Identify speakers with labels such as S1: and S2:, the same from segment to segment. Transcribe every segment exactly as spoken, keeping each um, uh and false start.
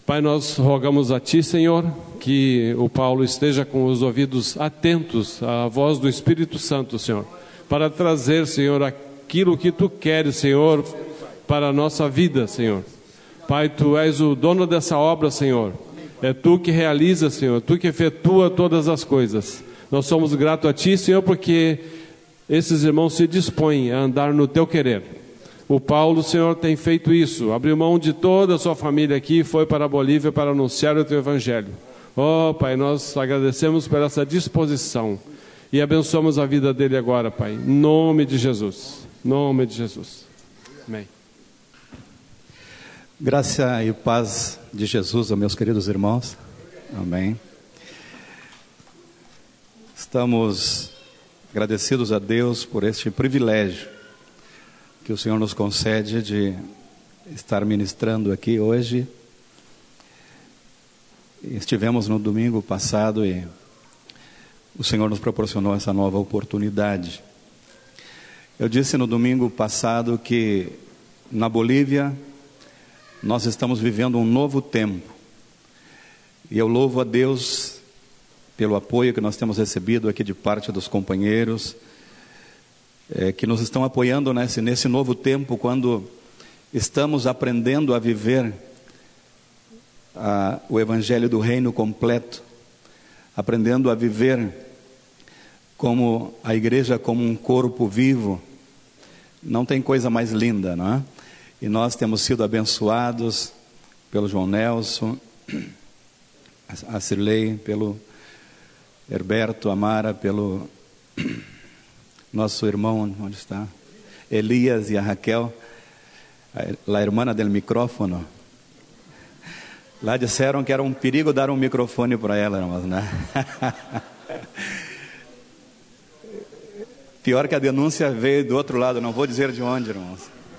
S1: Pai, nós rogamos a Ti, Senhor, que o Paulo esteja com os ouvidos atentos à voz do Espírito Santo, Senhor, para trazer, Senhor, aquilo que Tu queres, Senhor, para a nossa vida, Senhor. Pai, Tu és o dono dessa obra, Senhor. É Tu que realiza, Senhor, Tu que efetua todas as coisas. Nós somos gratos a Ti, Senhor, porque esses irmãos se dispõem a andar no Teu querer. O Paulo, Senhor, tem feito isso, abriu mão de toda a sua família aqui e foi para a Bolívia para anunciar o Teu Evangelho. Oh, Pai, nós agradecemos por essa disposição e abençoamos a vida dele agora, Pai, em nome de Jesus, em nome de Jesus. Amém.
S2: Graça e paz de Jesus aos meus queridos irmãos. Amém. Estamos agradecidos a Deus por este privilégio que o Senhor nos concede de estar ministrando aqui hoje. Estivemos no domingo passado e o Senhor nos proporcionou essa nova oportunidade. Eu disse no domingo passado que na Bolívia nós estamos vivendo um novo tempo. E eu louvo a Deus pelo apoio que nós temos recebido aqui de parte dos companheiros, é, que nos estão apoiando nesse, nesse novo tempo, quando estamos aprendendo a viver a, o Evangelho do Reino completo, aprendendo a viver como a igreja como um corpo vivo. Não tem coisa mais linda, não é? E nós temos sido abençoados pelo João Nelson, a Cirlei, pelo Herberto, Amara, pelo nosso irmão, onde está? Elias e a Raquel, a irmã del micrófono. Lá disseram que era um perigo dar um microfone para ela, irmãos, né? Pior que a denúncia veio do outro lado, não vou dizer de onde, irmãos.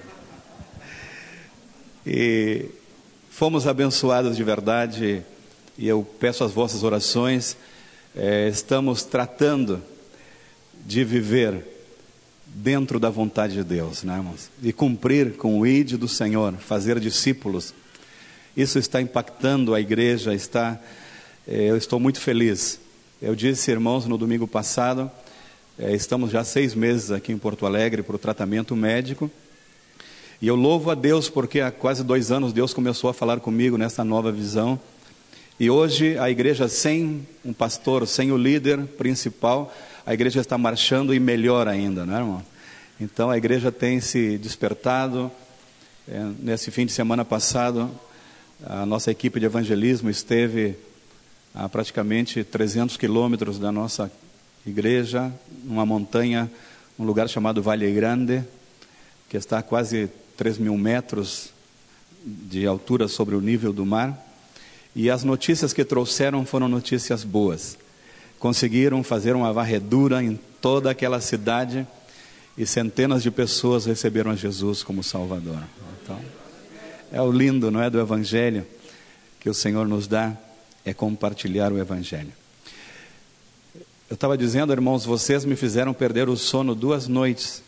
S2: E fomos abençoados de verdade, e eu peço as vossas orações. É, estamos tratando de viver dentro da vontade de Deus, né, irmãos? E cumprir com o ide do Senhor, fazer discípulos. Isso está impactando a igreja, está, é, eu estou muito feliz. Eu disse, irmãos, no domingo passado, é, estamos já seis meses aqui em Porto Alegre para o tratamento médico. E eu louvo a Deus porque há quase dois anos Deus começou a falar comigo nessa nova visão. E hoje a igreja sem um pastor, sem o líder principal, a igreja está marchando e melhor ainda, não é, irmão? Então a igreja tem se despertado. É, nesse fim de semana passado, a nossa equipe de evangelismo esteve a praticamente trezentos quilômetros da nossa igreja, numa montanha, um lugar chamado Valle Grande, que está a quase três mil metros de altura sobre o nível do mar. E as notícias que trouxeram foram notícias boas. Conseguiram fazer uma varredura em toda aquela cidade e centenas de pessoas receberam a Jesus como Salvador. Então, é o lindo, não é, do Evangelho que o Senhor nos dá, é compartilhar o Evangelho. Eu estava dizendo, irmãos, vocês me fizeram perder o sono duas noites.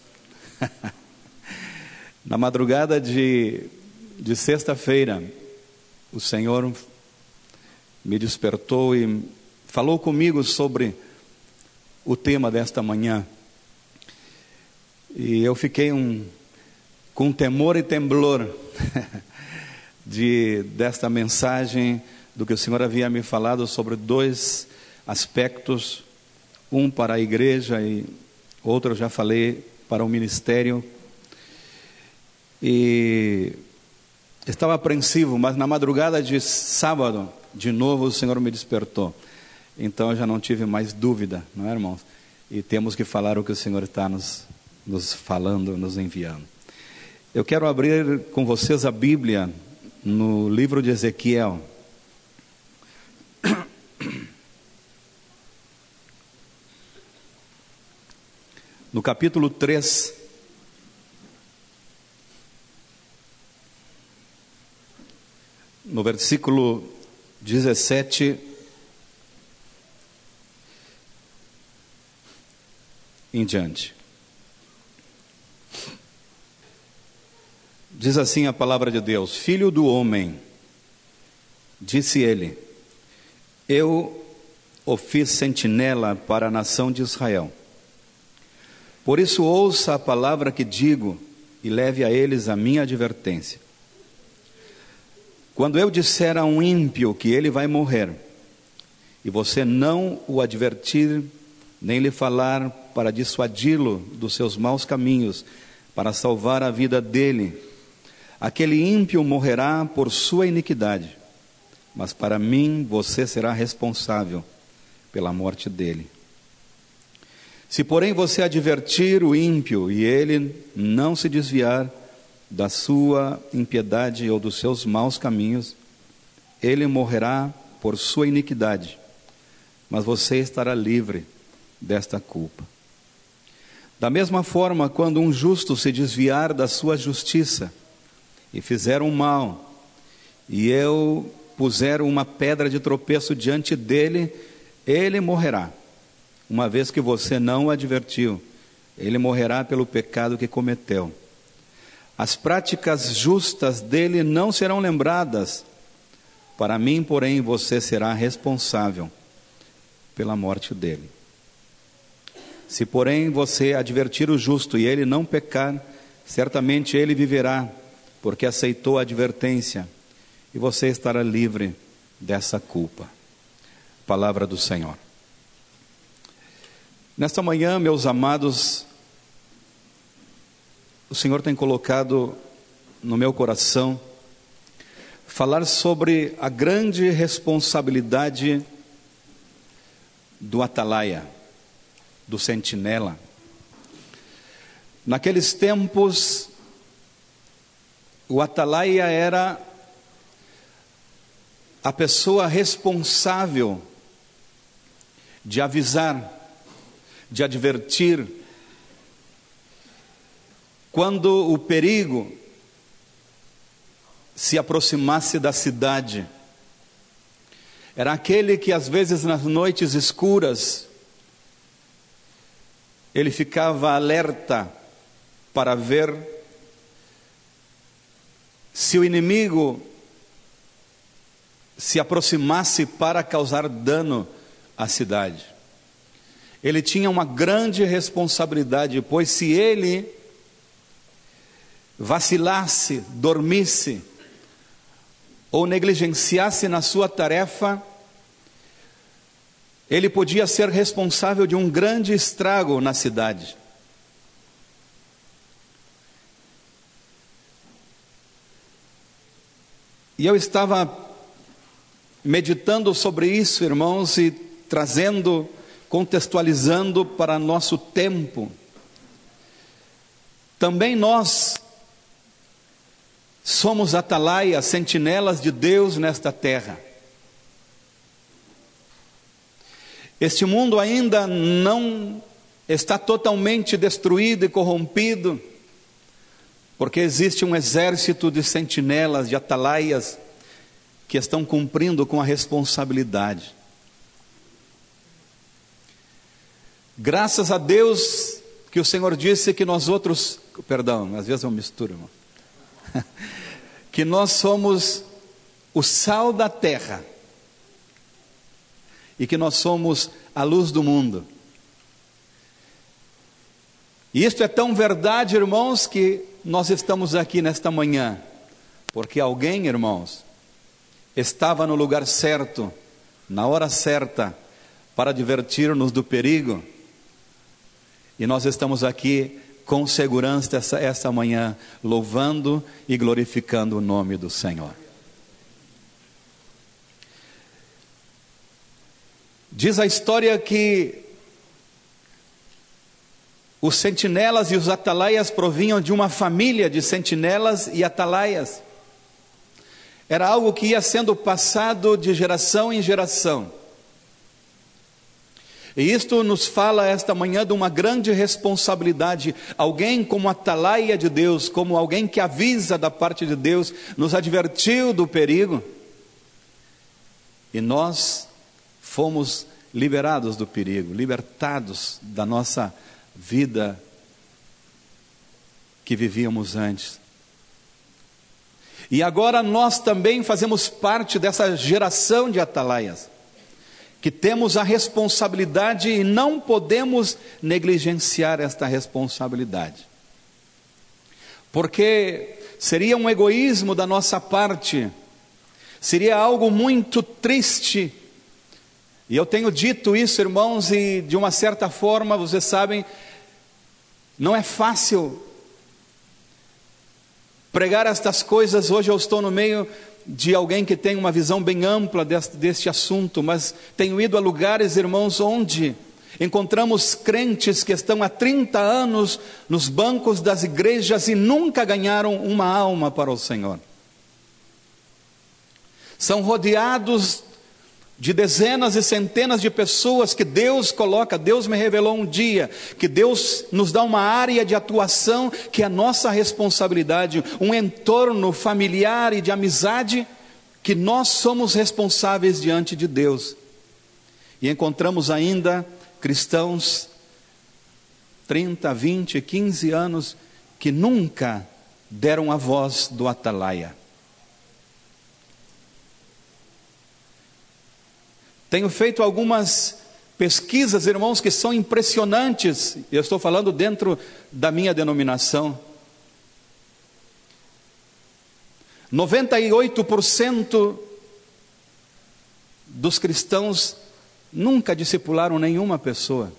S2: Na madrugada de, de sexta-feira, o Senhor me despertou e falou comigo sobre o tema desta manhã. E eu fiquei um, com temor e temblor de, desta mensagem, do que o Senhor havia me falado sobre dois aspectos, um para a igreja e outro eu já falei para o ministério. E estava apreensivo, mas na madrugada de sábado, de novo o Senhor me despertou. Então eu já não tive mais dúvida, não é, irmãos? E temos que falar o que o Senhor está nos, nos falando, nos enviando. Eu quero abrir com vocês a Bíblia no livro de Ezequiel. No capítulo três. No versículo dezessete em diante. Diz assim a palavra de Deus: Filho do homem, Disse ele: eu o fiz sentinela para a nação de Israel. Por isso ouça a palavra que digo e leve a eles a minha advertência. Quando eu disser a um ímpio que ele vai morrer, e você não o advertir, nem lhe falar para dissuadi-lo dos seus maus caminhos, para salvar a vida dele, aquele ímpio morrerá por sua iniquidade, mas para mim você será responsável pela morte dele. Se porém você advertir o ímpio e ele não se desviar da sua impiedade ou dos seus maus caminhos, ele morrerá por sua iniquidade, mas você estará livre desta culpa. Da mesma forma, quando um justo se desviar da sua justiça e fizer um mal, e eu puser uma pedra de tropeço diante dele, ele morrerá. Uma vez que você não o advertiu, ele morrerá pelo pecado que cometeu. As práticas justas dele não serão lembradas. Para mim, porém, você será responsável pela morte dele. Se, porém, você advertir o justo e ele não pecar, certamente ele viverá, porque aceitou a advertência, e você estará livre dessa culpa. Palavra do Senhor. Nesta manhã, meus amados, o Senhor tem colocado no meu coração falar sobre a grande responsabilidade do atalaia, do sentinela. Naqueles tempos, o atalaia era a pessoa responsável de avisar, de advertir, quando o perigo se aproximasse da cidade. Era aquele que às vezes nas noites escuras, ele ficava alerta para ver se o inimigo se aproximasse para causar dano à cidade. Ele tinha uma grande responsabilidade, pois se ele vacilasse, dormisse, ou negligenciasse na sua tarefa, ele podia ser responsável de um grande estrago na cidade. E eu estava meditando sobre isso, irmãos, e trazendo, contextualizando para nosso tempo. Também nós somos atalaias, sentinelas de Deus nesta terra. Este mundo ainda não está totalmente destruído e corrompido, porque existe um exército de sentinelas, de atalaias, que estão cumprindo com a responsabilidade. Graças a Deus que o Senhor disse que nós outros, perdão, às vezes eu misturo, irmão, que nós somos o sal da terra e que nós somos a luz do mundo. E isto é tão verdade, irmãos, que nós estamos aqui nesta manhã, porque alguém, irmãos, estava no lugar certo, na hora certa, para advertir-nos do perigo, e nós estamos aqui com segurança essa, essa manhã, louvando e glorificando o nome do Senhor. Diz a história que os sentinelas e os atalaias provinham de uma família de sentinelas e atalaias. Era algo que ia sendo passado de geração em geração. E isto nos fala esta manhã de uma grande responsabilidade. Alguém como atalaia de Deus, como alguém que avisa da parte de Deus, nos advertiu do perigo. E nós fomos liberados do perigo, libertados da nossa vida que vivíamos antes. E agora nós também fazemos parte dessa geração de atalaias, que temos a responsabilidade e não podemos negligenciar esta responsabilidade. Porque seria um egoísmo da nossa parte, seria algo muito triste. E eu tenho dito isso, irmãos, e de uma certa forma, vocês sabem, não é fácil pregar estas coisas. Hoje eu estou no meio de alguém que tem uma visão bem ampla deste, deste assunto, mas tenho ido a lugares, irmãos, onde encontramos crentes que estão há trinta anos nos bancos das igrejas e nunca ganharam uma alma para o Senhor. São rodeados de dezenas e centenas de pessoas que Deus coloca. Deus me revelou um dia que Deus nos dá uma área de atuação que é a nossa responsabilidade, um entorno familiar e de amizade que nós somos responsáveis diante de Deus. E encontramos ainda cristãos, trinta, vinte, quinze anos, que nunca deram a voz do atalaia. Tenho feito algumas pesquisas, irmãos, que são impressionantes. Eu estou falando dentro da minha denominação. noventa e oito por cento dos cristãos nunca discipularam nenhuma pessoa.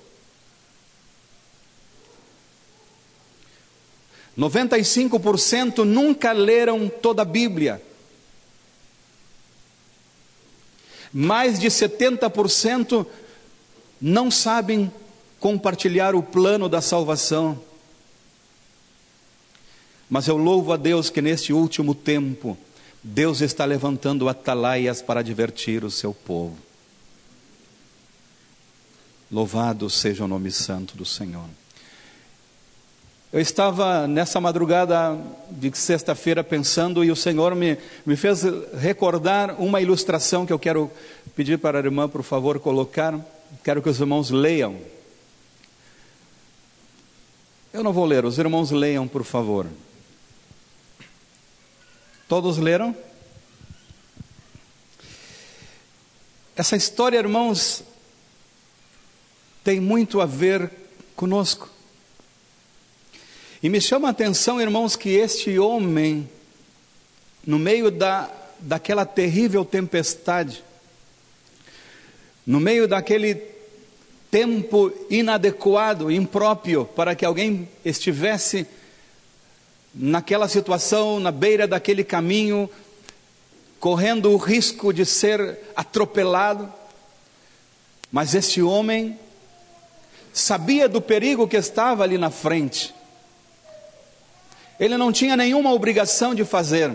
S2: noventa e cinco por cento nunca leram toda a Bíblia. Mais de setenta por cento não sabem compartilhar o plano da salvação. Mas eu louvo a Deus que neste último tempo, Deus está levantando atalaias para divertir o seu povo. Louvado seja o nome santo do Senhor. Eu estava nessa madrugada de sexta-feira pensando, e o Senhor me, me fez recordar uma ilustração que eu quero pedir para a irmã, por favor, colocar. Quero que os irmãos leiam. Eu não vou ler, os irmãos leiam, por favor. Todos leram? Essa história, irmãos, tem muito a ver conosco. E me chama a atenção, irmãos, que este homem, no meio da, daquela terrível tempestade, no meio daquele tempo inadequado, impróprio, para que alguém estivesse naquela situação, na beira daquele caminho, correndo o risco de ser atropelado, mas este homem sabia do perigo que estava ali na frente. Ele não tinha nenhuma obrigação de fazer.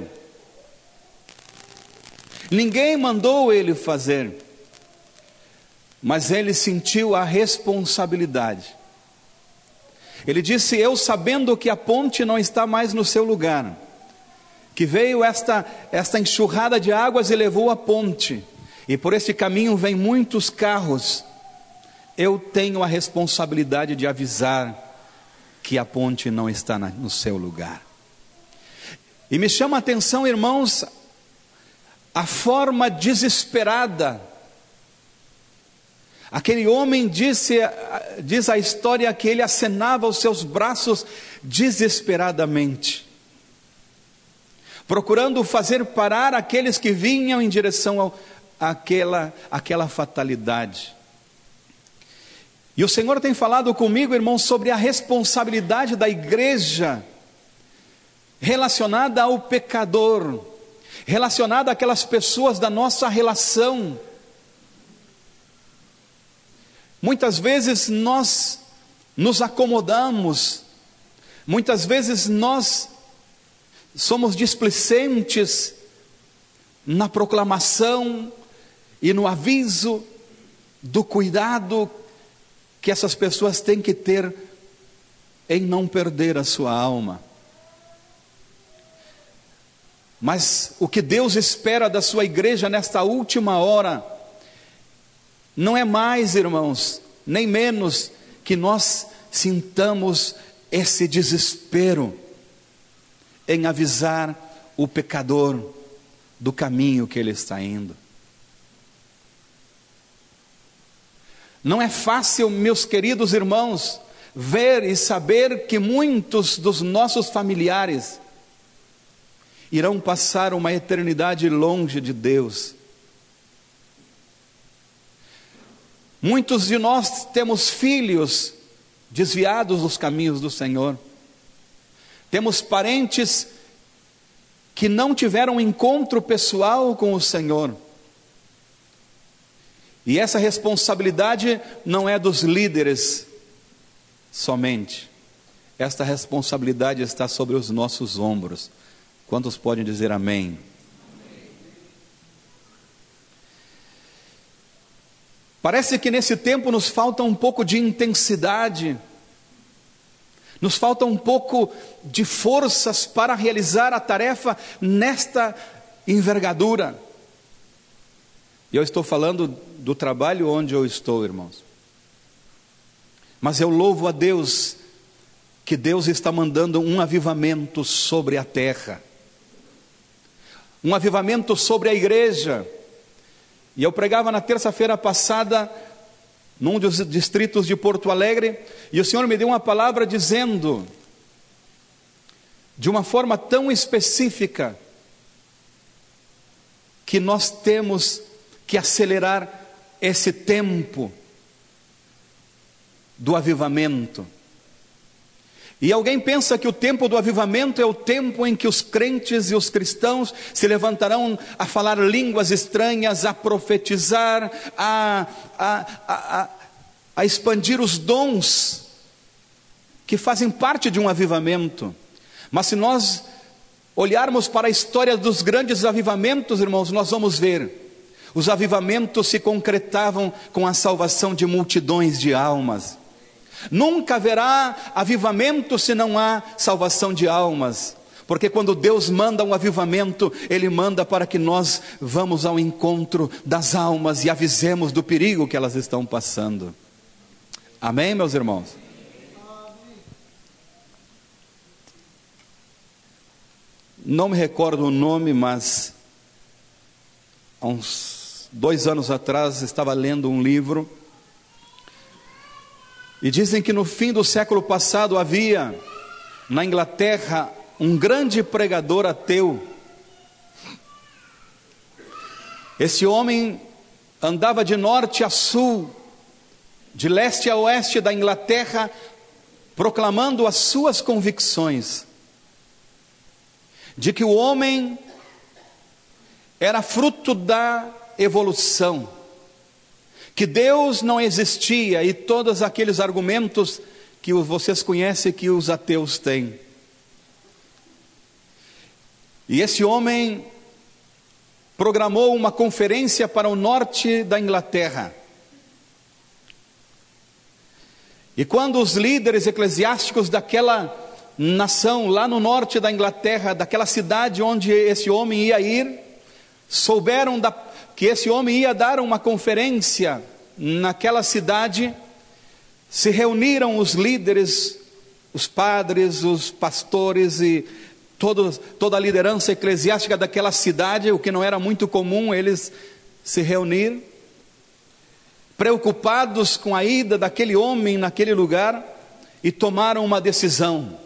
S2: Ninguém mandou ele fazer. Mas ele sentiu a responsabilidade. Ele disse: eu, sabendo que a ponte não está mais no seu lugar, que veio esta, esta enxurrada de águas e levou a ponte, e por este caminho vêm muitos carros, eu tenho a responsabilidade de avisar que a ponte não está na, no seu lugar. E me chama a atenção, irmãos, a forma desesperada. Aquele homem disse, diz a história que ele acenava os seus braços desesperadamente, procurando fazer parar aqueles que vinham em direção ao, àquela, àquela fatalidade. E o Senhor tem falado comigo, irmãos, sobre a responsabilidade da igreja relacionada ao pecador, relacionada àquelas pessoas da nossa relação. Muitas vezes nós nos acomodamos, muitas vezes nós somos displicentes na proclamação e no aviso do cuidado que essas pessoas têm que ter em não perder a sua alma. Mas o que Deus espera da sua igreja nesta última hora, não é mais, irmãos, nem menos que nós sintamos esse desespero em avisar o pecador do caminho que ele está indo. Não é fácil, meus queridos irmãos, ver e saber que muitos dos nossos familiares irão passar uma eternidade longe de Deus. Muitos de nós temos filhos desviados dos caminhos do Senhor. Temos parentes que não tiveram um encontro pessoal com o Senhor. E essa responsabilidade não é dos líderes somente. Esta responsabilidade está sobre os nossos ombros. Quantos podem dizer amém? Parece que nesse tempo nos falta um pouco de intensidade, nos falta um pouco de forças para realizar a tarefa nesta envergadura. E eu estou falando do trabalho onde eu estou, irmãos. Mas eu louvo a Deus, que Deus está mandando um avivamento sobre a terra. Um avivamento sobre a igreja. E eu pregava na terça-feira passada, num dos distritos de Porto Alegre, e o Senhor me deu uma palavra dizendo, de uma forma tão específica, que nós temos que acelerar esse tempo do avivamento. E alguém pensa que o tempo do avivamento é o tempo em que os crentes e os cristãos se levantarão a falar línguas estranhas, a profetizar, a, a, a, a, a expandir os dons que fazem parte de um avivamento. Mas se nós olharmos para a história dos grandes avivamentos, irmãos, nós vamos ver, os avivamentos se concretavam com a salvação de multidões de almas. Nunca haverá avivamento se não há salvação de almas, porque quando Deus manda um avivamento, Ele manda para que nós vamos ao encontro das almas e avisemos do perigo que elas estão passando. Amém, meus irmãos? Não me recordo o nome, mas há uns dois anos atrás estava lendo um livro, e dizem que no fim do século passado havia na Inglaterra um grande pregador ateu. Esse homem andava de norte a sul, de leste a oeste da Inglaterra, proclamando as suas convicções de que o homem era fruto da evolução, que Deus não existia, e todos aqueles argumentos que vocês conhecem que os ateus têm. E esse homem programou uma conferência para o norte da Inglaterra. E quando os líderes eclesiásticos daquela nação, lá no norte da Inglaterra, daquela cidade onde esse homem ia ir, souberam da, que esse homem ia dar uma conferência naquela cidade, se reuniram os líderes, os padres, os pastores e todos, toda a liderança eclesiástica daquela cidade, o que não era muito comum eles se reunir, preocupados com a ida daquele homem naquele lugar, e tomaram uma decisão.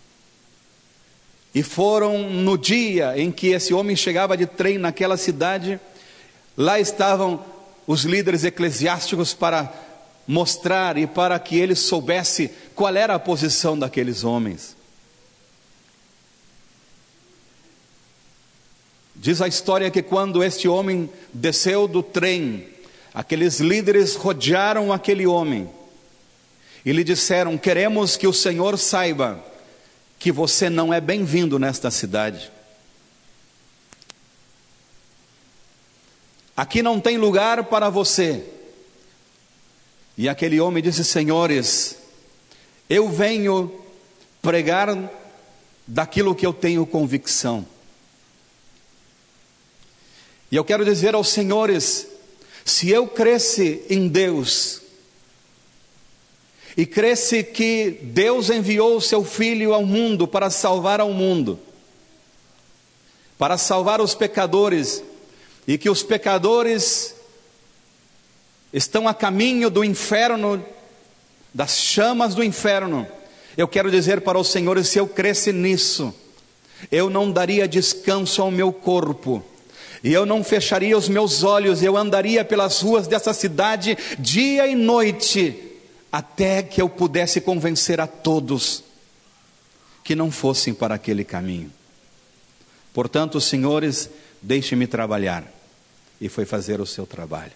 S2: E foram no dia em que esse homem chegava de trem naquela cidade, lá estavam os líderes eclesiásticos para mostrar e para que ele soubesse qual era a posição daqueles homens. Diz a história que quando este homem desceu do trem, aqueles líderes rodearam aquele homem e lhe disseram: queremos que o Senhor saiba que você não é bem-vindo nesta cidade. Aqui não tem lugar para você. E aquele homem disse: senhores, eu venho pregar daquilo que eu tenho convicção. E eu quero dizer aos senhores, se eu cresce em Deus, e cresce que Deus enviou o seu Filho ao mundo para salvar ao mundo, para salvar os pecadores, e que os pecadores estão a caminho do inferno, das chamas do inferno. Eu quero dizer para os senhores, se eu cresce nisso, eu não daria descanso ao meu corpo, e eu não fecharia os meus olhos, eu andaria pelas ruas dessa cidade dia e noite, até que eu pudesse convencer a todos que não fossem para aquele caminho. Portanto, senhores, deixe-me trabalhar. E foi fazer o seu trabalho.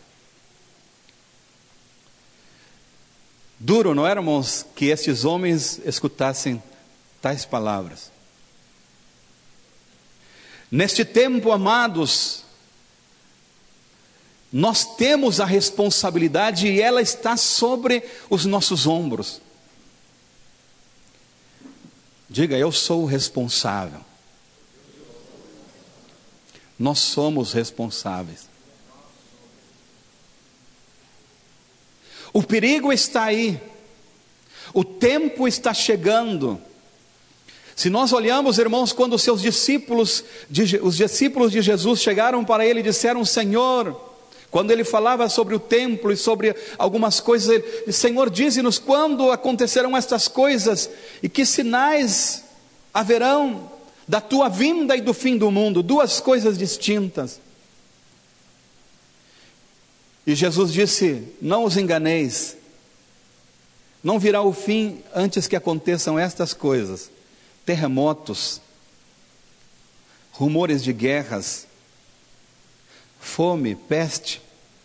S2: Duro, não era, irmãos, que estes homens escutassem tais palavras. Neste tempo, amados, nós temos a responsabilidade e ela está sobre os nossos ombros. Diga, eu sou o responsável. Nós somos responsáveis. O perigo está aí. O tempo está chegando. Se nós olhamos, irmãos, quando os seus discípulos, os discípulos de Jesus chegaram para ele e disseram: Senhor, quando ele falava sobre o templo e sobre algumas coisas, ele disse: Senhor, dize-nos quando acontecerão estas coisas e que sinais haverão da tua vinda e do fim do mundo. Duas coisas distintas. E Jesus disse: não os enganeis, não virá o fim antes que aconteçam estas coisas: terremotos, rumores de guerras, fome, peste.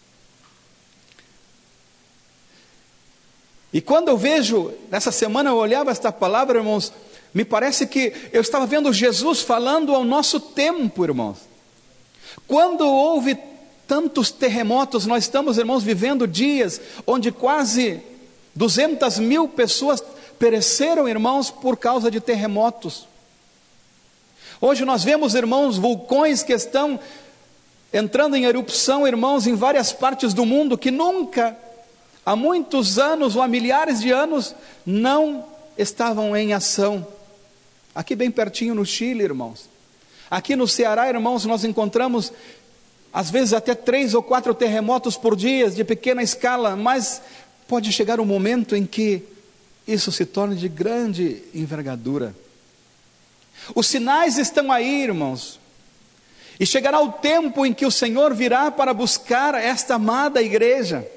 S2: E quando eu vejo, nessa semana eu olhava esta palavra, irmãos, me parece que eu estava vendo Jesus falando ao nosso tempo, irmãos. Quando houve tantos terremotos, nós estamos, irmãos, vivendo dias onde quase duzentas mil pessoas pereceram, irmãos, por causa de terremotos. Hoje nós vemos, irmãos, vulcões que estão entrando em erupção, irmãos, em várias partes do mundo, que nunca, há muitos anos ou há milhares de anos, não estavam em ação. Aqui bem pertinho no Chile, irmãos. Aqui no Ceará, irmãos, nós encontramos às vezes até três ou quatro terremotos por dia, de pequena escala, mas pode chegar um momento em que isso se torne de grande envergadura. Os sinais estão aí, irmãos, e chegará o tempo em que o Senhor virá para buscar esta amada igreja.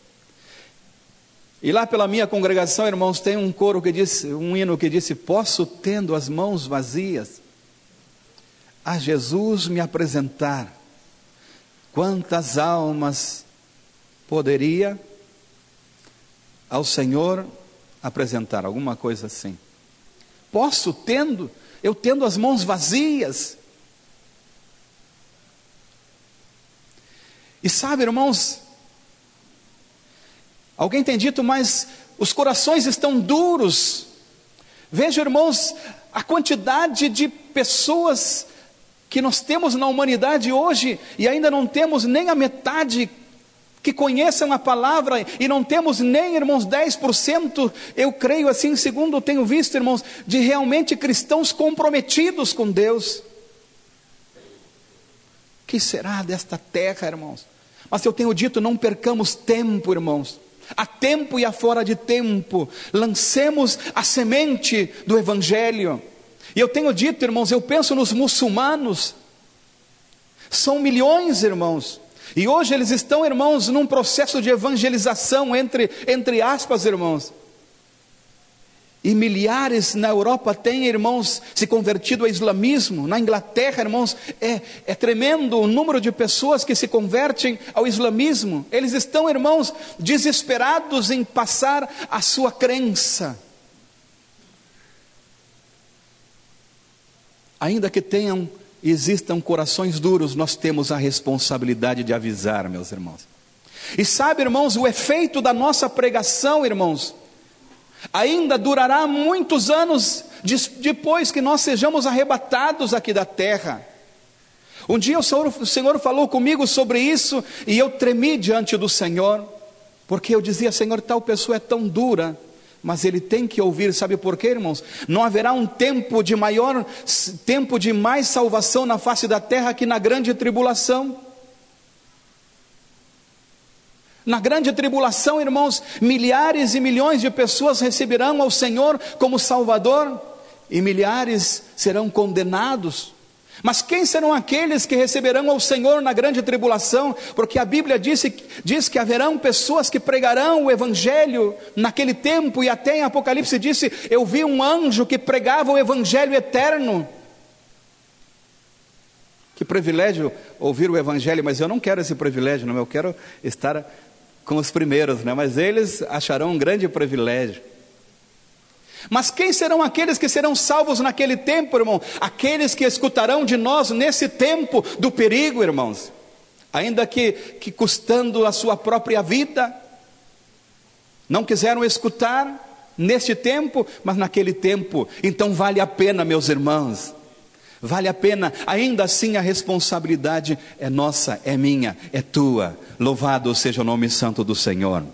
S2: E lá pela minha congregação, irmãos, tem um coro que diz, um hino que disse: posso, tendo as mãos vazias, a Jesus me apresentar, quantas almas poderia ao Senhor apresentar? Alguma coisa assim. Posso, tendo, eu tendo as mãos vazias. E sabe, irmãos, alguém tem dito, mas os corações estão duros. Veja, irmãos, a quantidade de pessoas que nós temos na humanidade hoje, e ainda não temos nem a metade que conheçam a palavra, e não temos nem, irmãos, dez por cento, eu creio assim, segundo tenho visto, irmãos, de realmente cristãos comprometidos com Deus. Que será desta terra, irmãos? Mas eu tenho dito, não percamos tempo, irmãos. A tempo e a fora de tempo, lancemos a semente do Evangelho. E eu tenho dito, irmãos, eu penso nos muçulmanos, são milhões, irmãos, e hoje eles estão, irmãos, num processo de evangelização, entre, entre aspas, irmãos, e milhares na Europa têm, irmãos, se convertido ao islamismo. Na Inglaterra, irmãos, é, é tremendo o número de pessoas que se convertem ao islamismo. Eles estão, irmãos, desesperados em passar a sua crença. Ainda que tenham e existam corações duros, nós temos a responsabilidade de avisar, meus irmãos. E sabe, irmãos, o efeito da nossa pregação, irmãos, ainda durará muitos anos depois que nós sejamos arrebatados aqui da terra. Um dia o Senhor, o Senhor falou comigo sobre isso, e eu tremi diante do Senhor, porque eu dizia: Senhor, tal pessoa é tão dura, mas ele tem que ouvir. Sabe por quê, irmãos? Não haverá um tempo de maior, tempo de mais salvação na face da terra que na grande tribulação. Na grande tribulação, irmãos, milhares e milhões de pessoas receberão ao Senhor como Salvador, e milhares serão condenados. Mas quem serão aqueles que receberão ao Senhor na grande tribulação? Porque a Bíblia diz, diz que haverão pessoas que pregarão o Evangelho naquele tempo, e até em Apocalipse disse: eu vi um anjo que pregava o Evangelho eterno. Que privilégio ouvir o Evangelho, mas eu não quero esse privilégio, não, eu quero estar com os primeiros, né? Mas eles acharão um grande privilégio. Mas quem serão aqueles que serão salvos naquele tempo, irmão? Aqueles que escutarão de nós nesse tempo do perigo, irmãos, ainda que, que custando a sua própria vida, não quiseram escutar neste tempo, mas naquele tempo. Então vale a pena, meus irmãos, vale a pena. Ainda assim a responsabilidade é nossa, é minha, é tua. Louvado seja o nome santo do Senhor.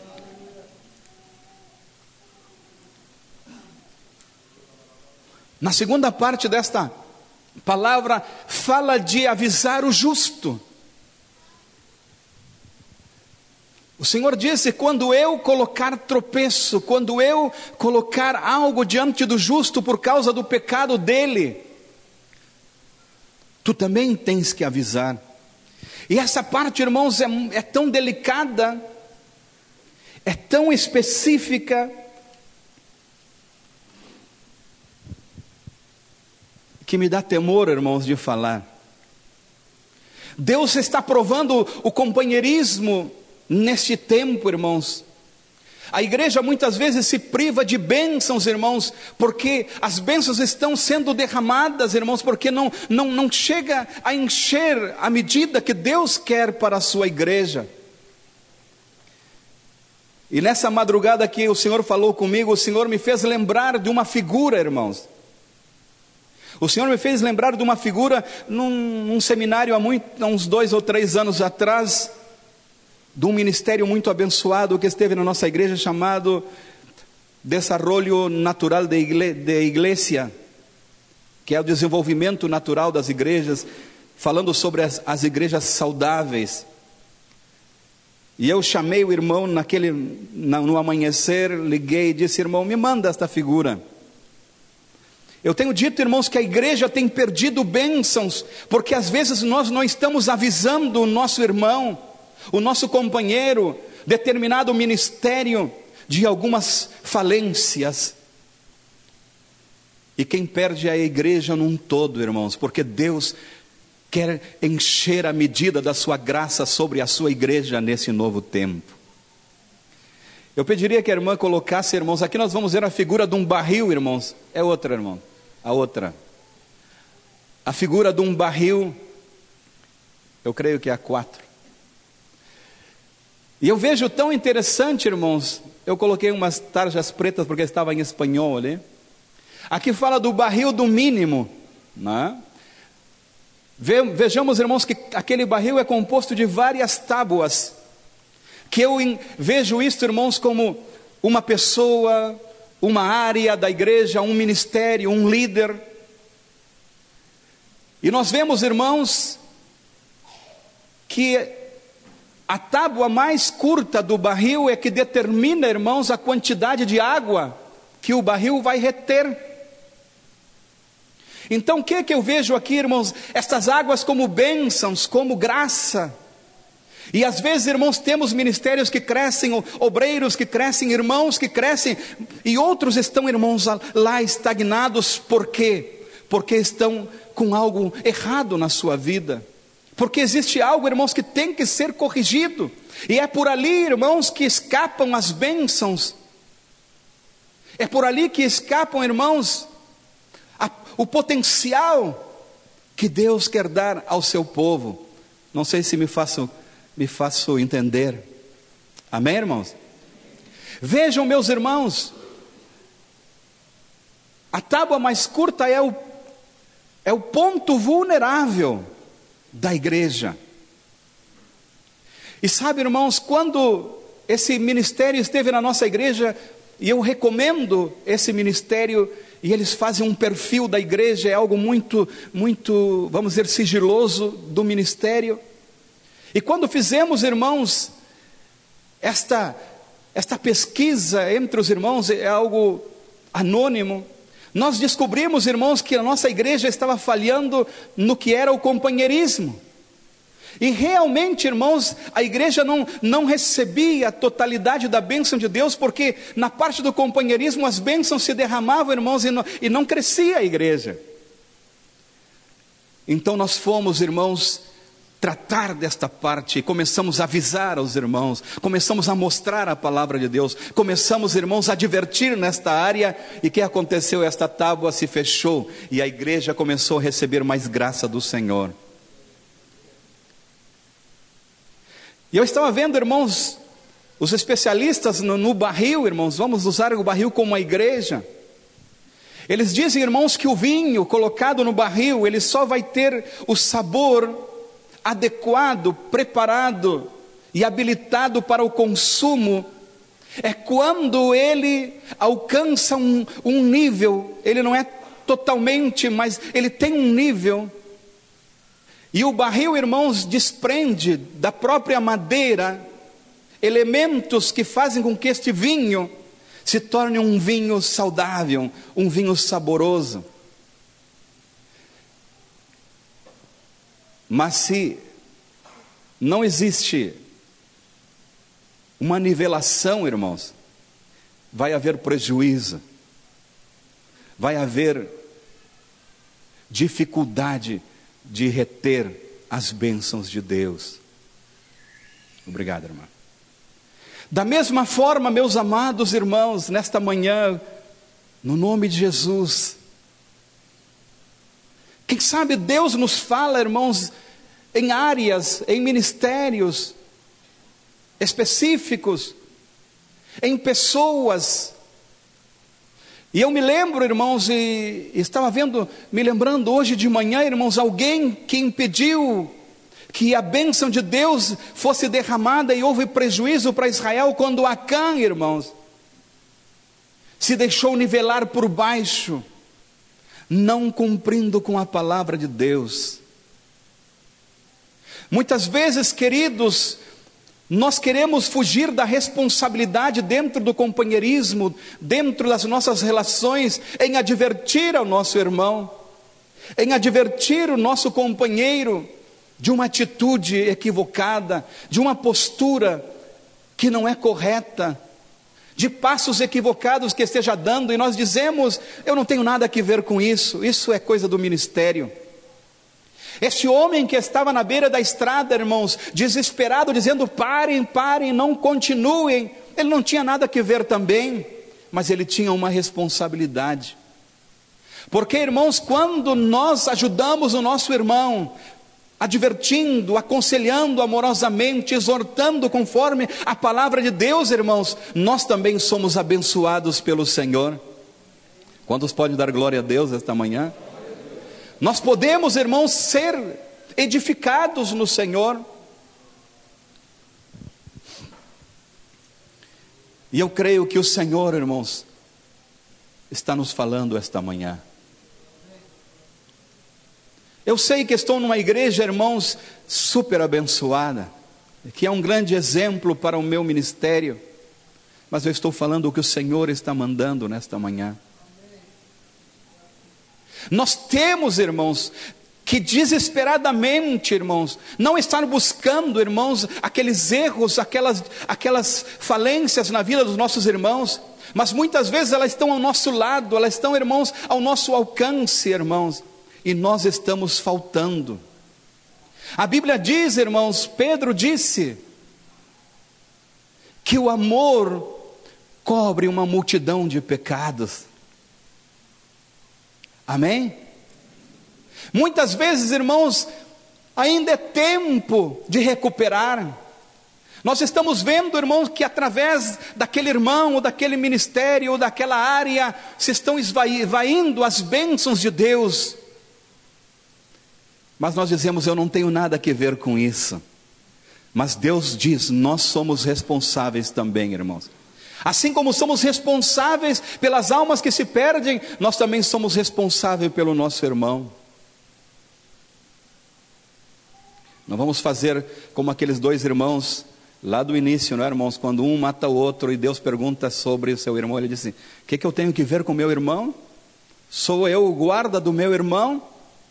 S2: Na segunda parte desta palavra, fala de avisar o justo. O Senhor disse: quando eu colocar tropeço, quando eu colocar algo diante do justo por causa do pecado dele, tu também tens que avisar. E essa parte, irmãos, é, é tão delicada, é tão específica, que me dá temor, irmãos, de falar. Deus está provando o companheirismo neste tempo, irmãos. A igreja muitas vezes se priva de bênçãos, irmãos, porque as bênçãos estão sendo derramadas, irmãos, porque não, não, não chega a encher a medida que Deus quer para a sua igreja. E nessa madrugada que o Senhor falou comigo, o Senhor me fez lembrar de uma figura, irmãos. O Senhor me fez lembrar de uma figura num, num seminário há, muito, há uns dois ou três anos atrás, de um ministério muito abençoado que esteve na nossa igreja, chamado Desarrollo Natural de, Igle, de Iglesia, que é o desenvolvimento natural das igrejas, falando sobre as, as igrejas saudáveis. E eu chamei o irmão naquele, no amanhecer, liguei e disse: irmão, me manda esta figura. Eu tenho dito, irmãos, que a igreja tem perdido bênçãos, porque às vezes nós não estamos avisando o nosso irmão, o nosso companheiro, determinado ministério, de algumas falências. E quem perde é a igreja num todo, irmãos, porque Deus quer encher a medida da sua graça sobre a sua igreja nesse novo tempo. Eu pediria que a irmã colocasse, irmãos, aqui nós vamos ver a figura de um barril, irmãos. É outra, irmão, a outra. A figura de um barril, eu creio que é a quatro. E eu vejo tão interessante, irmãos, eu coloquei umas tarjas pretas porque estava em espanhol ali. Aqui fala do barril do mínimo, né? Vejamos, irmãos, que aquele barril é composto de várias tábuas, que eu vejo isto, irmãos, como uma pessoa, uma área da igreja, um ministério, um líder. E nós vemos, irmãos, que a tábua mais curta do barril é que determina, irmãos, a quantidade de água que o barril vai reter. Então o que que eu vejo aqui, irmãos? Estas águas como bênçãos, como graça. E às vezes, irmãos, temos ministérios que crescem, obreiros que crescem, irmãos que crescem, e outros estão, irmãos, lá estagnados. Por quê? Porque estão com algo errado na sua vida. Porque existe algo, irmãos, que tem que ser corrigido. E é por ali, irmãos, que escapam as bênçãos. É por ali que escapam, irmãos, a, o potencial que Deus quer dar ao seu povo. Não sei se me faço, me faço entender. Amém, irmãos? Vejam, meus irmãos, a tábua mais curta é o, é o ponto vulnerável da igreja. E sabe, irmãos, quando esse ministério esteve na nossa igreja, e eu recomendo esse ministério, e eles fazem um perfil da igreja, é algo muito, muito, vamos dizer, sigiloso do ministério. E quando fizemos, irmãos, esta, esta pesquisa entre os irmãos, é algo anônimo, nós descobrimos, irmãos, que a nossa igreja estava falhando no que era o companheirismo. E realmente, irmãos, a igreja não, não recebia a totalidade da bênção de Deus, porque na parte do companheirismo as bênçãos se derramavam, irmãos, e não, e não crescia a igreja. Então nós fomos, irmãos, tratar desta parte, começamos a avisar aos irmãos, começamos a mostrar a palavra de Deus, começamos, irmãos, a advertir nesta área, e o que aconteceu? Esta tábua se fechou, e a igreja começou a receber mais graça do Senhor. E eu estava vendo, irmãos, os especialistas no, no barril, irmãos, vamos usar o barril como uma igreja. Eles dizem, irmãos, que o vinho colocado no barril, ele só vai ter o sabor adequado, preparado e habilitado para o consumo, é quando ele alcança um, um nível, ele não é totalmente, mas ele tem um nível. E o barril, irmãos, desprende da própria madeira elementos que fazem com que este vinho se torne um vinho saudável, um vinho saboroso. Mas se não existe uma nivelação, irmãos, vai haver prejuízo, vai haver dificuldade de reter as bênçãos de Deus. Obrigado, irmã. Da mesma forma, meus amados irmãos, nesta manhã, no nome de Jesus, quem sabe Deus nos fala, irmãos, em áreas, em ministérios específicos, em pessoas. E eu me lembro, irmãos, e estava vendo, me lembrando hoje de manhã, irmãos, alguém que impediu que a bênção de Deus fosse derramada, e houve prejuízo para Israel quando Acã, irmãos, se deixou nivelar por baixo, não cumprindo com a palavra de Deus. Muitas vezes, queridos, nós queremos fugir da responsabilidade dentro do companheirismo, dentro das nossas relações, em advertir ao nosso irmão, em advertir o nosso companheiro de uma atitude equivocada, de uma postura que não é correta, de passos equivocados que esteja dando, e nós dizemos, eu não tenho nada a ver com isso, isso é coisa do ministério. Este homem que estava na beira da estrada, irmãos, desesperado, dizendo, parem, parem, não continuem, ele não tinha nada a ver também, mas ele tinha uma responsabilidade. Porque, irmãos, quando nós ajudamos o nosso irmão, advertindo, aconselhando amorosamente, exortando conforme a palavra de Deus, irmãos, nós também somos abençoados pelo Senhor. Quantos podem dar glória a Deus esta manhã? Nós podemos, irmãos, ser edificados no Senhor. E eu creio que o Senhor, irmãos, está nos falando esta manhã. Eu sei que estou numa igreja, irmãos, super abençoada, que é um grande exemplo para o meu ministério, mas eu estou falando o que o Senhor está mandando nesta manhã. Nós temos, irmãos, que desesperadamente, irmãos, não estar buscando, irmãos, aqueles erros, aquelas, aquelas falências na vida dos nossos irmãos, mas muitas vezes elas estão ao nosso lado, elas estão, irmãos, ao nosso alcance, irmãos, e nós estamos faltando. A Bíblia diz, irmãos, Pedro disse, que o amor cobre uma multidão de pecados. Amém? Muitas vezes, irmãos, ainda é tempo de recuperar. Nós estamos vendo, irmãos, que através daquele irmão, ou daquele ministério, ou daquela área, se estão esvaindo as bênçãos de Deus. Mas nós dizemos, eu não tenho nada a ver com isso. Mas Deus diz, nós somos responsáveis também, irmãos. Assim como somos responsáveis pelas almas que se perdem, nós também somos responsáveis pelo nosso irmão. Não vamos fazer como aqueles dois irmãos lá do início, não é, irmãos? Quando um mata o outro e Deus pergunta sobre o seu irmão, ele diz assim: o que, que eu tenho que ver com meu irmão? Sou eu o guarda do meu irmão?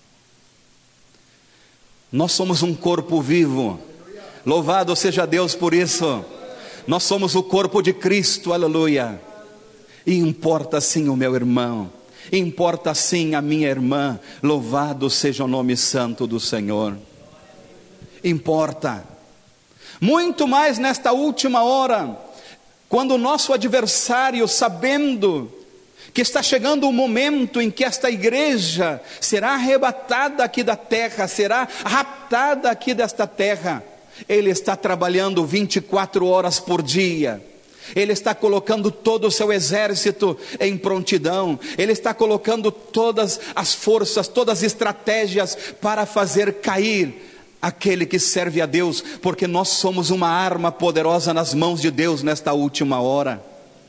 S2: Nós somos um corpo vivo, louvado seja Deus por isso. Nós somos o corpo de Cristo, aleluia. E importa sim o meu irmão, importa sim a minha irmã, louvado seja o nome santo do Senhor. Importa, muito mais nesta última hora, quando o nosso adversário, sabendo que está chegando o momento em que esta igreja será arrebatada aqui da terra, será raptada aqui desta terra, ele está trabalhando vinte e quatro horas por dia, ele está colocando todo o seu exército em prontidão, ele está colocando todas as forças, todas as estratégias para fazer cair aquele que serve a Deus, porque nós somos uma arma poderosa nas mãos de Deus nesta última hora.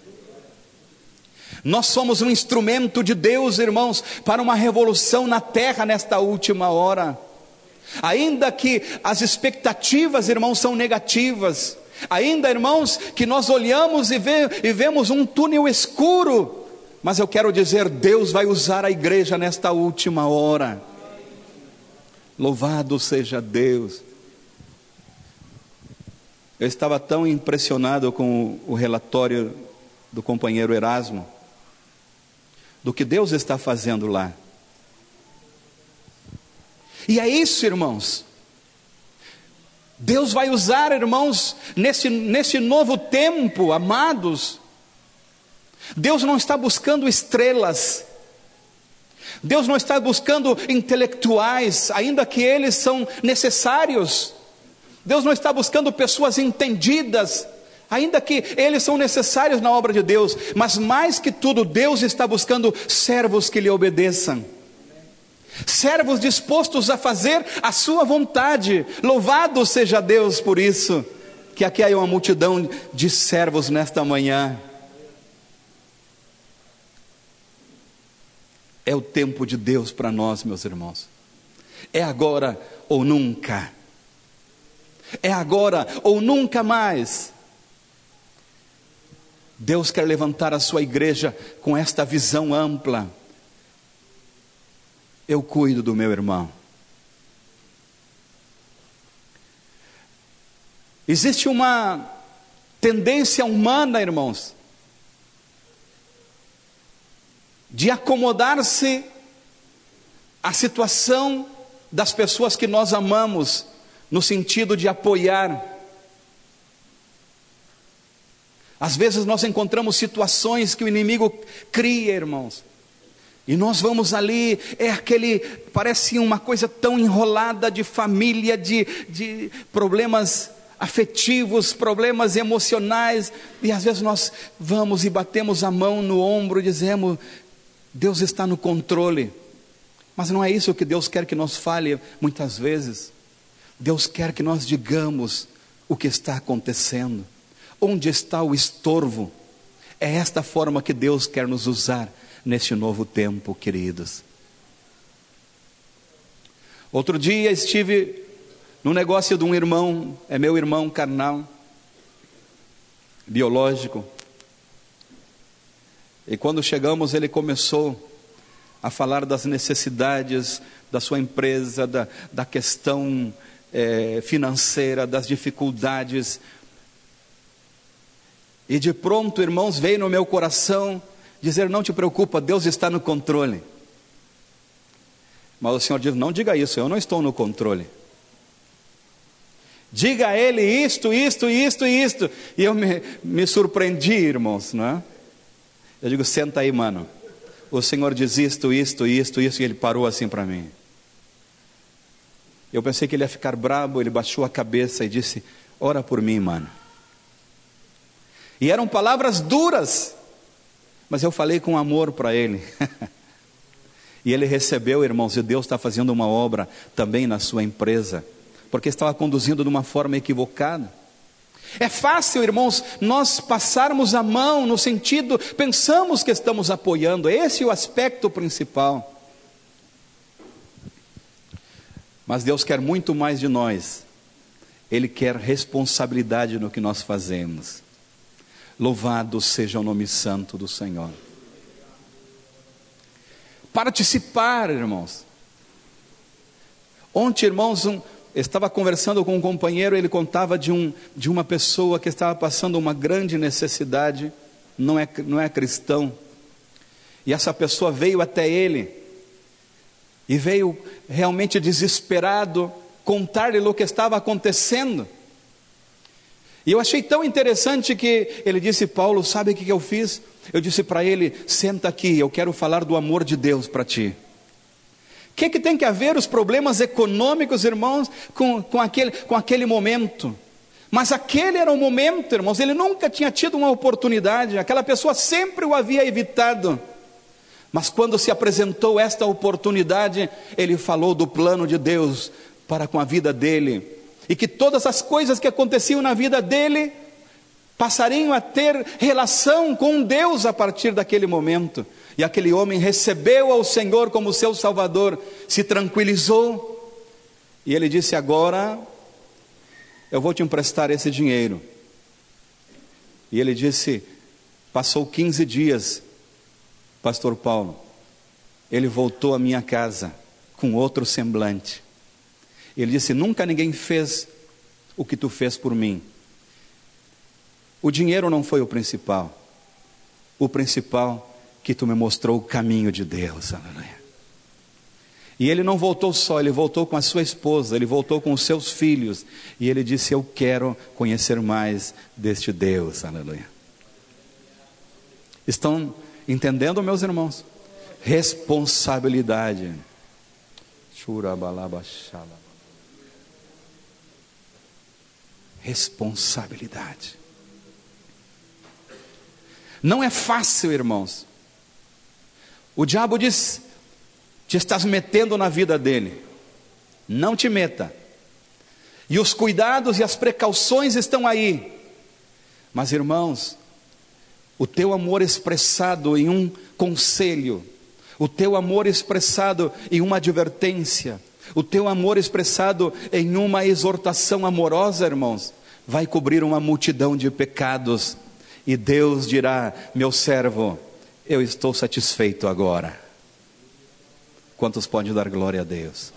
S2: Nós somos um instrumento de Deus, irmãos, para uma revolução na terra nesta última hora. Ainda que as expectativas, irmãos, são negativas, ainda, irmãos, que nós olhamos e, vê, e vemos um túnel escuro, mas eu quero dizer, Deus vai usar a igreja nesta última hora. Louvado seja Deus. Eu estava tão impressionado com o relatório do companheiro Erasmo, do que Deus está fazendo lá. E é isso, irmãos. Deus vai usar, irmãos, nesse, nesse novo tempo, amados. Deus não está buscando estrelas, Deus não está buscando intelectuais, ainda que eles são necessários. Deus não está buscando pessoas entendidas, ainda que eles são necessários na obra de Deus. Mas mais que tudo, Deus está buscando servos que lhe obedeçam, servos dispostos a fazer a sua vontade. Louvado seja Deus por isso, que aqui há uma multidão de servos nesta manhã. É o tempo de Deus para nós, meus irmãos. É agora ou nunca. É agora ou nunca mais. Deus quer levantar a sua igreja com esta visão ampla. Eu cuido do meu irmão. Existe uma tendência humana, irmãos, de acomodar-se à situação das pessoas que nós amamos, no sentido de apoiar. Às vezes nós encontramos situações que o inimigo cria, irmãos, e nós vamos ali, é aquele, parece uma coisa tão enrolada de família, de, de problemas afetivos, problemas emocionais, e às vezes nós vamos e batemos a mão no ombro e dizemos: Deus está no controle. Mas não é isso que Deus quer que nós fale muitas vezes. Deus quer que nós digamos o que está acontecendo, onde está o estorvo. É esta forma que Deus quer nos usar neste novo tempo, queridos. Outro dia estive no negócio de um irmão, é meu irmão carnal, biológico. E quando chegamos, ele começou a falar das necessidades da sua empresa, da, da questão é, financeira, das dificuldades. E de pronto, irmãos, veio no meu coração dizer: não te preocupa, Deus está no controle. Mas o Senhor diz: não diga isso, eu não estou no controle. Diga a Ele isto, isto, isto e isto. E eu me, me surpreendi, irmãos, não é? Eu digo: senta aí, mano. O Senhor diz isto, isto, isto, isto. E ele parou assim para mim. Eu pensei que ele ia ficar bravo. Ele baixou a cabeça e disse: ora por mim, mano. E eram palavras duras, mas eu falei com amor para ele. E ele recebeu, irmãos, e Deus está fazendo uma obra também na sua empresa, porque estava conduzindo de uma forma equivocada. É fácil, irmãos, nós passarmos a mão no sentido, pensamos que estamos apoiando, esse é o aspecto principal. Mas Deus quer muito mais de nós. Ele quer responsabilidade no que nós fazemos. Louvado seja o nome santo do Senhor. Participar, irmãos. Ontem, irmãos, um, estava conversando com um companheiro, ele contava de, um, de uma pessoa que estava passando uma grande necessidade, não é, não é cristão, e essa pessoa veio até ele, e veio realmente desesperado, contar-lhe o que estava acontecendo, e eu achei tão interessante que ele disse: Paulo, sabe o que eu fiz? Eu disse para ele: senta aqui, eu quero falar do amor de Deus para ti. O que, que tem que haver os problemas econômicos, irmãos, com, com, aquele, com aquele momento? Mas aquele era o momento, irmãos, ele nunca tinha tido uma oportunidade, aquela pessoa sempre o havia evitado. Mas quando se apresentou esta oportunidade, ele falou do plano de Deus para com a vida dele. E que todas as coisas que aconteciam na vida dele passariam a ter relação com Deus a partir daquele momento. E aquele homem recebeu ao Senhor como seu Salvador, se tranquilizou, e ele disse: agora eu vou te emprestar esse dinheiro. E ele disse, passou quinze dias, pastor Paulo, ele voltou à minha casa com outro semblante. Ele disse: nunca ninguém fez o que tu fez por mim. O dinheiro não foi o principal. O principal que tu me mostrou o caminho de Deus, aleluia. E ele não voltou só, ele voltou com a sua esposa, ele voltou com os seus filhos, e ele disse: eu quero conhecer mais deste Deus, aleluia. Estão entendendo, meus irmãos? Responsabilidade. Responsabilidade. Não é fácil, irmãos. O diabo diz: te estás metendo na vida dele. Não te meta. E os cuidados e as precauções estão aí. Mas, irmãos, o teu amor expressado em um conselho, o teu amor expressado em uma advertência, o teu amor expressado em uma exortação amorosa, irmãos, vai cobrir uma multidão de pecados. E Deus dirá: meu servo, eu estou satisfeito agora. Quantos podem dar glória a Deus?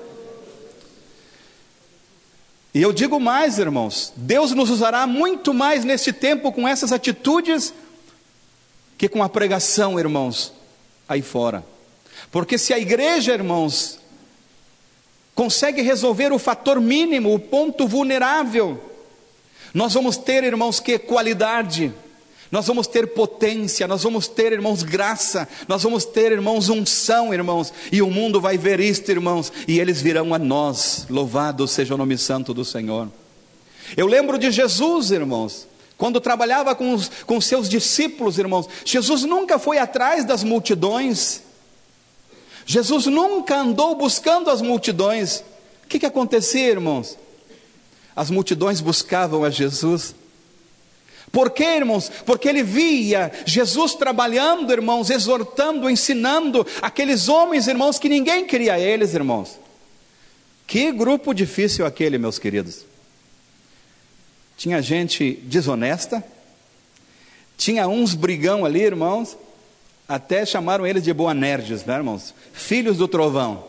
S2: E eu digo mais, irmãos, Deus nos usará muito mais nesse tempo com essas atitudes que com a pregação, irmãos, aí fora. Porque se a igreja, irmãos, consegue resolver o fator mínimo, o ponto vulnerável, nós vamos ter, irmãos, que qualidade, nós vamos ter potência, nós vamos ter, irmãos, graça, nós vamos ter, irmãos, unção, irmãos, e o mundo vai ver isto, irmãos, e eles virão a nós. Louvado seja o nome santo do Senhor. Eu lembro de Jesus, irmãos, quando trabalhava com os com seus discípulos, irmãos, Jesus nunca foi atrás das multidões, Jesus nunca andou buscando as multidões. O que que acontecia, irmãos? As multidões buscavam a Jesus. Por quê, irmãos? Porque ele via Jesus trabalhando, irmãos, exortando, ensinando aqueles homens, irmãos, que ninguém queria eles, irmãos. Que grupo difícil aquele, meus queridos. Tinha gente desonesta, tinha uns brigão ali, irmãos, até chamaram eles de Boanerges, né, irmãos? Filhos do trovão.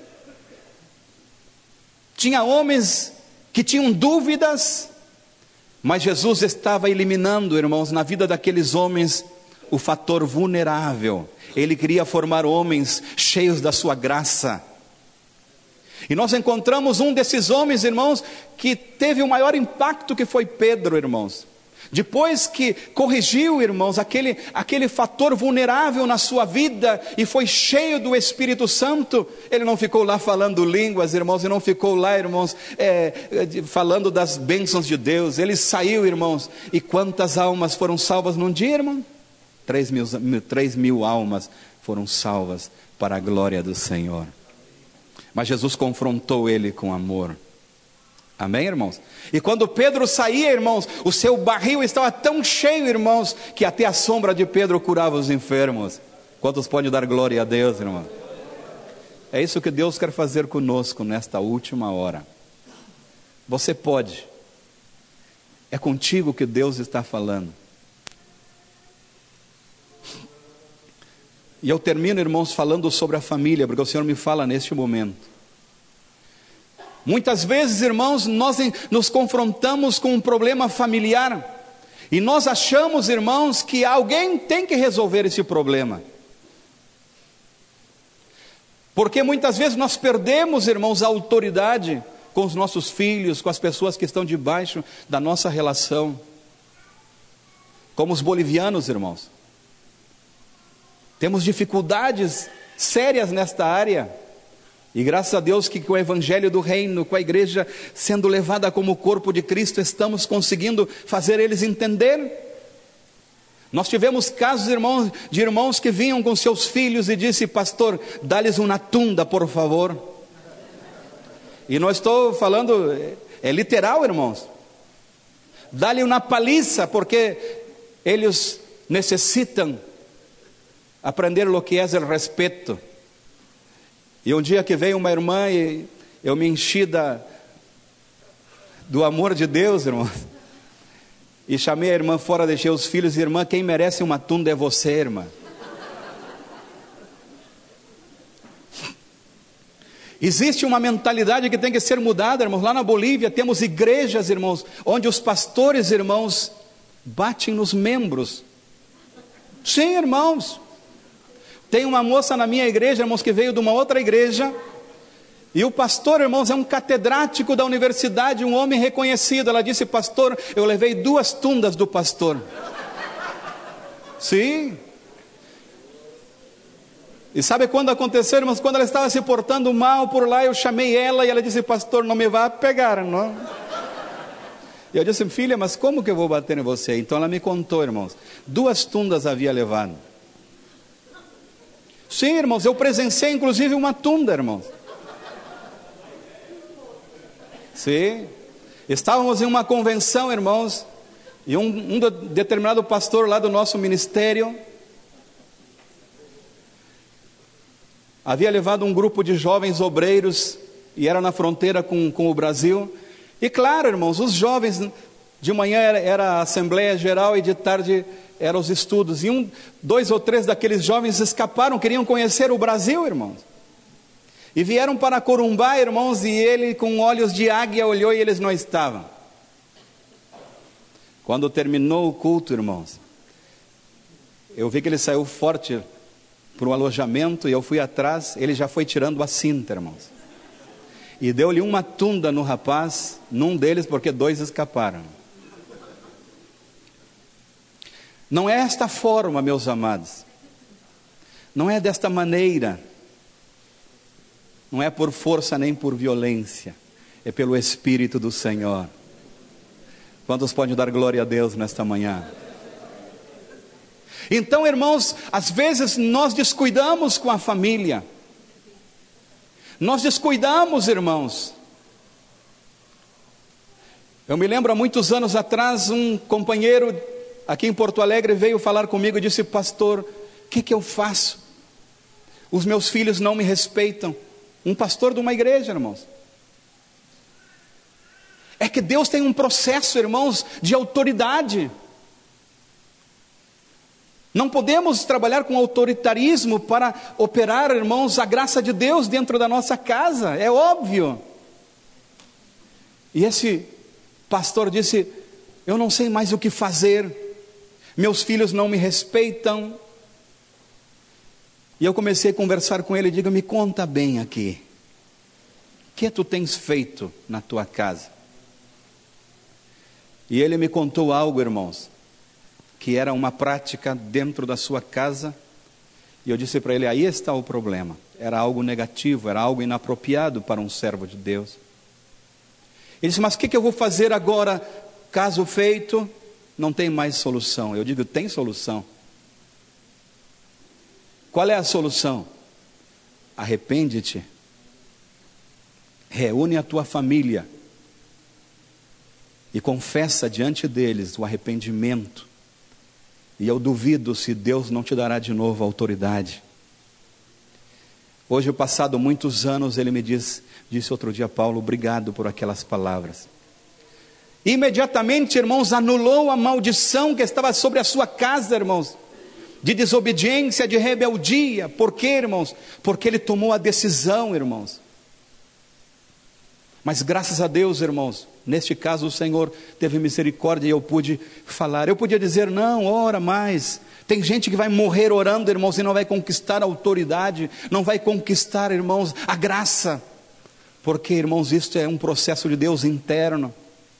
S2: Tinha homens que tinham dúvidas, mas Jesus estava eliminando, irmãos, na vida daqueles homens, o fator vulnerável. Ele queria formar homens cheios da sua graça. E nós encontramos um desses homens, irmãos, que teve o maior impacto, que foi Pedro, irmãos. Depois que corrigiu, irmãos, aquele, aquele fator vulnerável na sua vida e foi cheio do Espírito Santo, ele não ficou lá falando línguas, irmãos, e não ficou lá, irmãos, é, falando das bênçãos de Deus. Ele saiu, irmãos, e quantas almas foram salvas num dia, irmão? Três mil, três mil almas foram salvas para a glória do Senhor. Mas Jesus confrontou ele com amor. Amém, irmãos? E quando Pedro saía, irmãos, o seu barril estava tão cheio, irmãos, que até a sombra de Pedro curava os enfermos. Quantos podem dar glória a Deus, irmão? É isso que Deus quer fazer conosco nesta última hora. Você pode. É contigo que Deus está falando. E eu termino, irmãos, falando sobre a família, porque o Senhor me fala neste momento. Muitas vezes, irmãos, nós nos confrontamos com um problema familiar e nós achamos, irmãos, que alguém tem que resolver esse problema. Porque muitas vezes nós perdemos, irmãos, a autoridade com os nossos filhos, com as pessoas que estão debaixo da nossa relação. Como os bolivianos, irmãos. Temos dificuldades sérias nesta área. E graças a Deus que com o Evangelho do Reino, com a igreja sendo levada como corpo de Cristo, estamos conseguindo fazer eles entender. Nós tivemos casos, irmãos, de irmãos que vinham com seus filhos e disse: pastor, dá-lhes uma tunda, por favor. E não estou falando, é literal, irmãos. Dá-lhe uma paliça, porque eles necessitam aprender o que é o respeito. E um dia que veio uma irmã e eu me enchi da, do amor de Deus, irmão. E chamei a irmã fora, deixei os filhos. Irmã, quem merece uma tunda é você, irmã. Existe uma mentalidade que tem que ser mudada, irmãos. Lá na Bolívia temos igrejas, irmãos, onde os pastores, irmãos, batem nos membros. Sim, irmãos. Tem uma moça na minha igreja, irmãos, que veio de uma outra igreja, e o pastor, irmãos, é um catedrático da universidade, um homem reconhecido. Ela disse: pastor, eu levei duas tundas do pastor. Sim. E sabe quando aconteceu, irmãos? Quando ela estava se portando mal por lá, eu chamei ela e ela disse: pastor, não me vá pegar, não? E eu disse: filha, mas como que eu vou bater em você? Então ela me contou, irmãos, duas tundas havia levado. Sim, irmãos, eu presenciei inclusive uma tunda, irmãos. Sim. Estávamos em uma convenção, irmãos, e um, um determinado pastor lá do nosso ministério havia levado um grupo de jovens obreiros, e era na fronteira com, com o Brasil. E claro, irmãos, os jovens, de manhã era, era a Assembleia Geral e de tarde eram os estudos. E um, dois ou três daqueles jovens escaparam, queriam conhecer o Brasil, irmãos. E vieram para Corumbá, irmãos, e ele com olhos de águia olhou e eles não estavam. Quando terminou o culto, irmãos, eu vi que ele saiu forte para o alojamento e eu fui atrás. Ele já foi tirando a cinta, irmãos, e deu-lhe uma tunda no rapaz, num deles, porque dois escaparam. Não é esta forma, meus amados, não é desta maneira, não é por força nem por violência, é pelo Espírito do Senhor. Quantos podem dar glória a Deus nesta manhã? Então, irmãos, às vezes nós descuidamos com a família, nós descuidamos, irmãos. Eu me lembro há muitos anos atrás, um companheiro aqui em Porto Alegre veio falar comigo e disse: pastor, o que, que eu faço? Os meus filhos não me respeitam. Um pastor de uma igreja, irmãos. É que Deus tem um processo, irmãos, de autoridade. Não podemos trabalhar com autoritarismo para operar, irmãos, a graça de Deus dentro da nossa casa, é óbvio. E esse pastor disse: eu não sei mais o que fazer, meus filhos não me respeitam. E eu comecei a conversar com ele e digo: me conta bem aqui, o que tu tens feito na tua casa? E ele me contou algo, irmãos, que era uma prática dentro da sua casa. E eu disse para ele: aí está o problema. Era algo negativo, era algo inapropriado para um servo de Deus. Ele disse: mas o que, que eu vou fazer agora? Caso feito, não tem mais solução. Eu digo: tem solução. Qual é a solução? Arrepende-te, reúne a tua família e confessa diante deles o arrependimento, e eu duvido se Deus não te dará de novo a autoridade. Hoje, passado muitos anos, ele me diz, disse outro dia, Paulo, obrigado por aquelas palavras. Imediatamente, irmãos, anulou a maldição que estava sobre a sua casa, irmãos, de desobediência, de rebeldia. Por quê, irmãos? Porque ele tomou a decisão, irmãos. Mas graças a Deus, irmãos, neste caso o Senhor teve misericórdia e eu pude falar. Eu podia dizer, não, ora mais. Tem gente que vai morrer orando, irmãos, e não vai conquistar a autoridade, não vai conquistar, irmãos, a graça. Porque, irmãos, isto é um processo de Deus interno.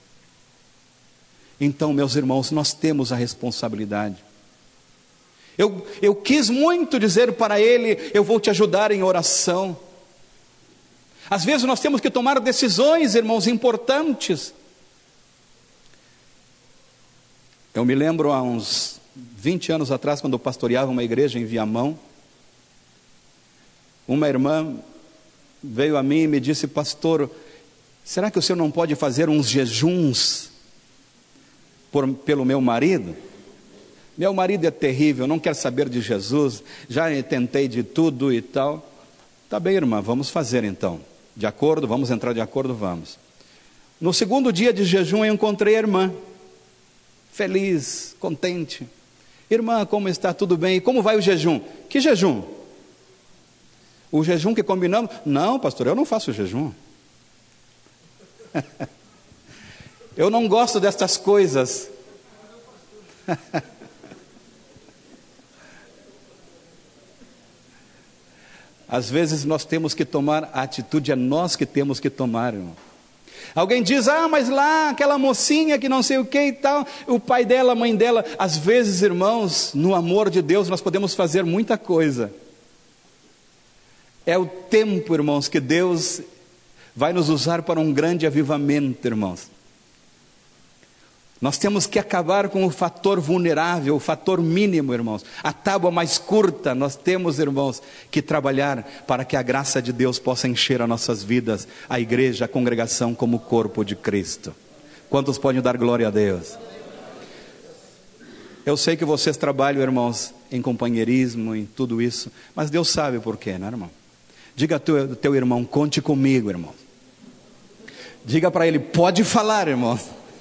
S2: Então, meus irmãos, nós temos a responsabilidade. Eu, eu quis muito dizer para ele, eu vou te ajudar em oração. Às vezes nós temos que tomar decisões, irmãos, importantes. Eu me lembro há uns vinte anos atrás, quando eu pastoreava uma igreja em Viamão, uma irmã veio a mim e me disse, pastor, será que o senhor não pode fazer uns jejuns por, pelo meu marido? Meu marido é terrível, não quer saber de Jesus, já tentei de tudo e tal. Tá bem, irmã, vamos fazer então. De acordo, vamos entrar de acordo, vamos. No segundo dia de jejum eu encontrei a irmã, feliz, contente. Irmã, como está? Tudo bem? E como vai o jejum? Que jejum? O jejum que combinamos? Não, pastor, eu não faço jejum. Eu não gosto destas coisas. Às vezes nós temos que tomar a atitude, é nós que temos que tomar, irmão. Alguém diz, ah, mas lá, aquela mocinha que não sei o que e tal, o pai dela, a mãe dela. Às vezes, irmãos, no amor de Deus, nós podemos fazer muita coisa. É o tempo, irmãos, que Deus vai nos usar para um grande avivamento, irmãos. Nós temos que acabar com o fator vulnerável, o fator mínimo, irmãos. A tábua mais curta, nós temos, irmãos, que trabalhar para que a graça de Deus possa encher as nossas vidas, a igreja, a congregação como corpo de Cristo. Quantos podem dar glória a Deus? Eu sei que vocês trabalham, irmãos, em companheirismo, em tudo isso, mas Deus sabe por quê, né, irmão? Diga ao teu, teu irmão, conte comigo, irmão. Diga para ele, pode falar, irmão.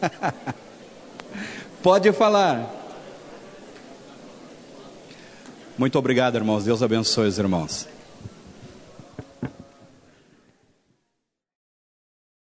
S2: Pode falar. Muito obrigado, irmãos. Deus abençoe os irmãos.